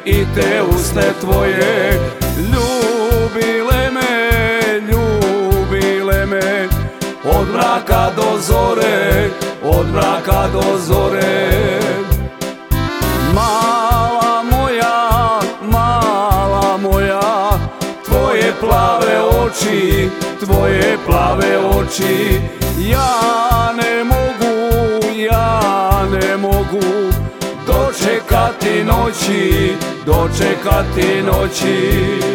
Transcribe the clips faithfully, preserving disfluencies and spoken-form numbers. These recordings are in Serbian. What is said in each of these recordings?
i te usne tvoje. Ljubile me, ljubile me, od mraka do zore, od mraka do zore. Mala moja, mala moja, tvoje plave oči, tvoje plave oči. Ja ne mogu, ja ne mogu dočekati noći, dočekati noći.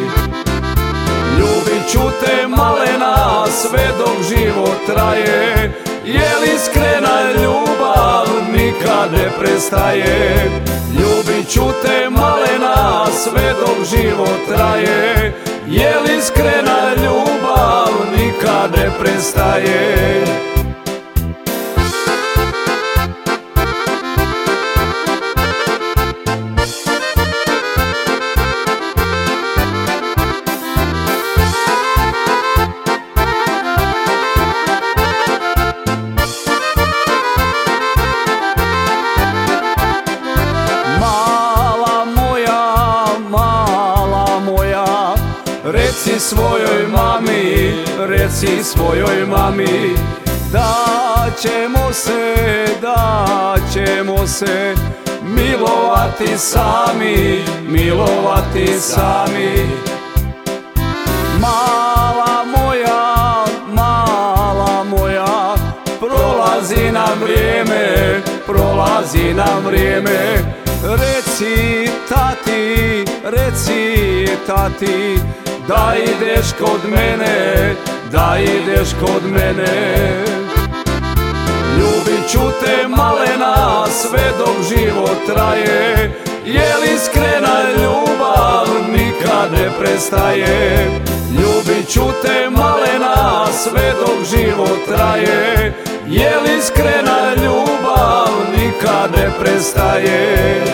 Ljubit ću te malena sve dok život traje, jer iskrena ljubav nikad ne prestaje. Ljubit ću te malena sve dok život traje, jer iskrena ljubav nikad ne prestaje. Reci svojoj mami, reci svojoj mami, da ćemo se, da ćemo se milovati sami, milovati sami. Mala moja, mala moja, prolazi nam vrijeme, prolazi nam vrijeme. Reci tati, reci tati, da ideš kod mene, da ideš kod mene. Ljubit ću te malena sve dok život traje, jer iskrena ljubav nikad ne prestaje. Ljubit ću te malena sve dok život traje, jer iskrena ljubav nikad ne prestaje.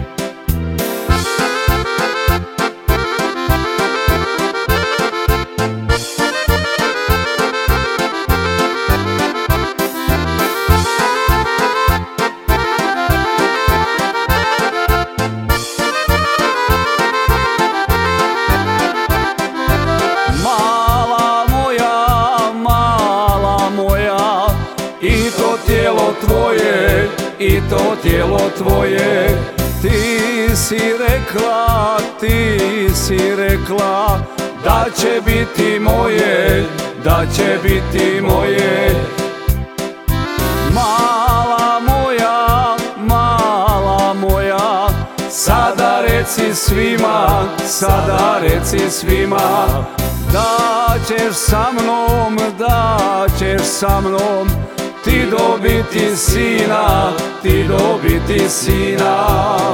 I to tijelo tvoje, i to tijelo tvoje, ti si rekla, ti si rekla, da će biti moje, da će biti moje. Mala moja, mala moja, sada reci svima, sada reci svima, da ćeš sa mnom, da ćeš sa mnom ti dobiti sina, ti dobiti sina.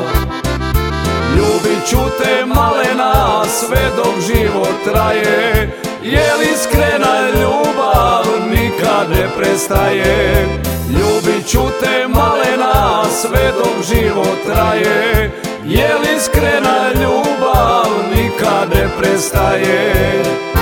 Ljubit ću te malena sve dok život traje, jer iskrena ljubav nikad ne prestaje. Ljubit ću te malena sve dok život traje, jer iskrena ljubav nikad ne prestaje.